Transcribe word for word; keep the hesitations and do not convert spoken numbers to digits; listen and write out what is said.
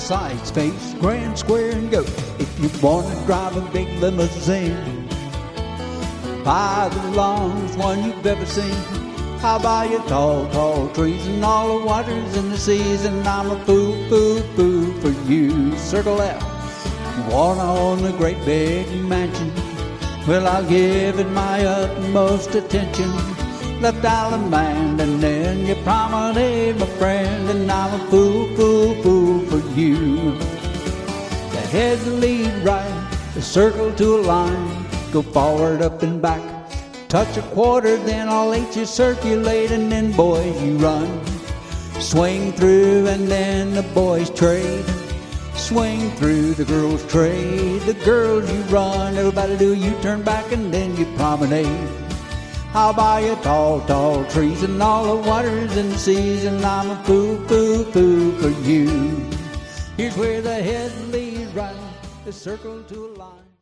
side space, grand, square, and go. If you want to drive a big limousine, buy the longest one you've ever seen. I'll buy you tall, tall trees and all the waters in the seas, and I'm a fool, fool, fool for you. Circle F. You wanna own a great big mansion? Well, I'll give it my utmost attention. Left Island Band, and then you promenade, my friend, and I'm a fool, fool, fool for you. The head to lead right, the circle to a line, go forward, up and back, touch a quarter, then I'll let you circulate, and then boys you run. Swing through, and then the boys trade. Swing through, the girls trade. The girls you run, everybody do you turn back, and then you promenade. I'll buy you tall, tall trees and all the waters and the seas, and I'm a fool, fool, fool for you. Here's where the head leads right, the circle to a line.